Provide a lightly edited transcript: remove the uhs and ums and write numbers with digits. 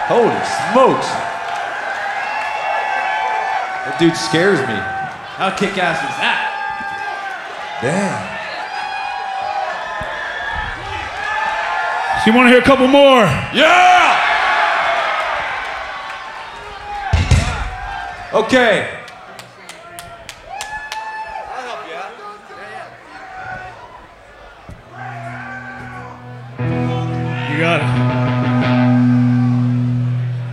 Holy smokes. That dude scares me. How kick-ass was that? Damn. So you want to hear a couple more? Yeah! Okay.